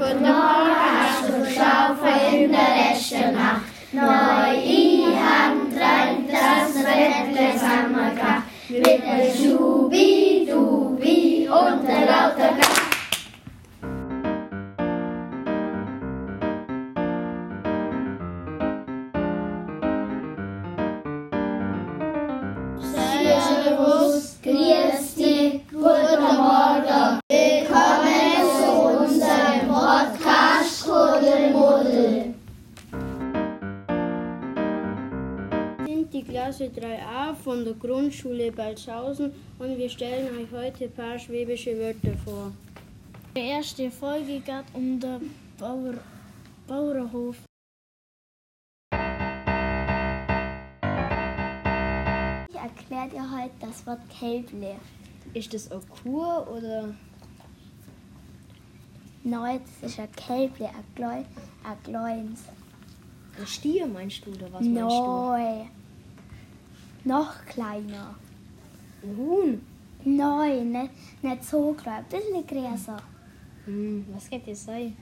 Guten Morgen hast du geschlafen in der letzten Nacht. Neu in Hand rein, das Bett zusammengebracht. Mit der Schubi-Dubi und der lauter Krach. Servus, grüß dich, guten Morgen. Willkommen zu unserem Podcast Kuddelmuddel. Wir sind die Klasse 3a von der Grundschule Balzhausen und wir stellen euch heute ein paar schwäbische Wörter vor. Die erste Folge geht um den Bauernhof. Ich erkläre dir heute das Wort Kälble. Ist das eine Kur oder? Nein, das ist ein Kälble, ein Kleins. Ein Stier meinst du oder was meinst du? Nein. Noch kleiner. Ein Huhn? Nein, nicht so klein, ein bisschen größer. Was könnte das sein?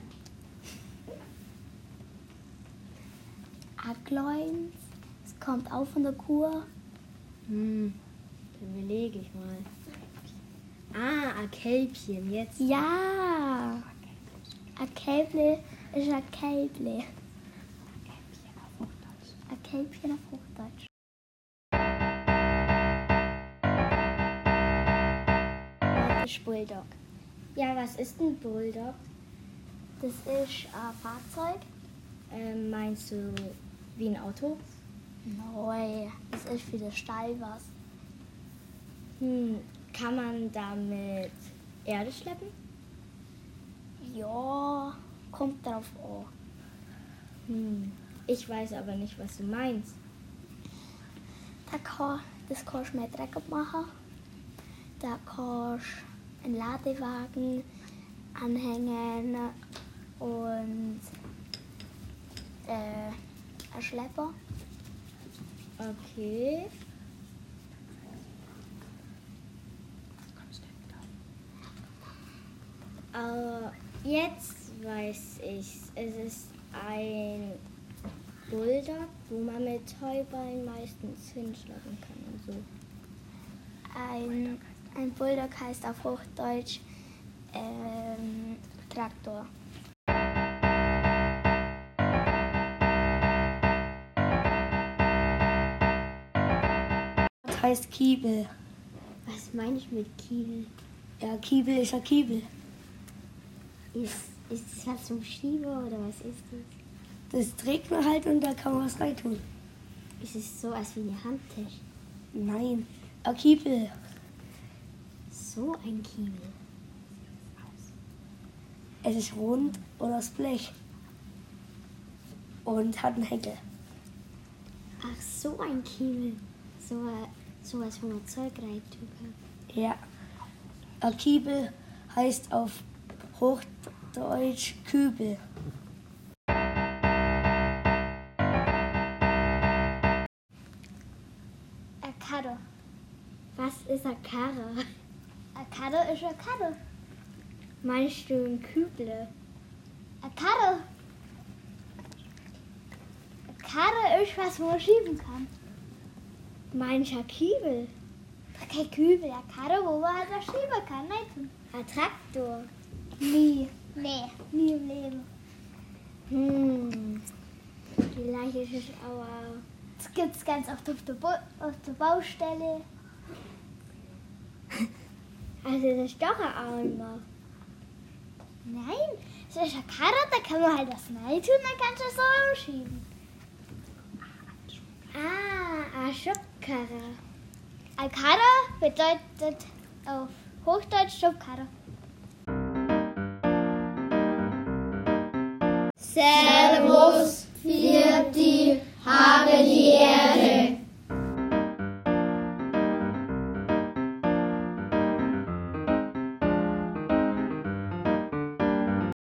Ein Kleins. Es kommt auch von der Kuh. Dann überlege ich mal. Ein Kälbchen jetzt. Ja. Ein Kälble ist ein Kälble. Ein Kälbchen auf Hochdeutsch. Das ist Bulldog. Ja, was ist ein Bulldog? Das ist ein Fahrzeug. Meinst du wie ein Auto? Nein, das ist für den Stall was. Kann man damit Erde schleppen? Ja, kommt drauf an. Ich weiß aber nicht, was du meinst. Das kannst du mit Dreck machen. Da kannst du einen Ladewagen anhängen und einen Schlepper. Okay. Jetzt weiß ich's. Es ist ein Bulldog, wo man mit Heuballen meistens hinschlagen kann und so. Ein Bulldog heißt auf Hochdeutsch Traktor. Das heißt Kiebel. Was meine ich mit Kiebel? Ja, Kiebel ist ein Kiebel. Ist das was zum Schieben oder was ist das? Das trägt man halt und da kann man was reintun. Ist es so als wie eine Handtasche? Nein, ein Kiebel. So ein Kiebel. Es ist rund oder aus Blech. Und hat einen Henkel. Ach, so ein Kiebel. So was, wo man Zeug reintun kann. Ja. Ein Kiebel heißt auf Hochdeutsch Kübel. Eine Karre. Was ist eine Karre? Eine Karre ist eine Karre. Meinst du ein Küble? Eine Karre. Eine Karre ist was, wo man schieben kann. Meinst du ein Kiebel? Kein Kübel, eine Karre, wo man halt was schieben kann. Nicht? Ein Traktor? Nie. Nee, nie im Leben. Vielleicht ist es auch... Das gibt es ganz oft auf der Baustelle. Also das ist doch ein Auenbach. Nein, es ist eine Karre, da kann man halt was rein tun, dann kannst du es so umschieben. Eine Schubkarre. Eine Karre bedeutet auf Hochdeutsch Schubkarre. Servus.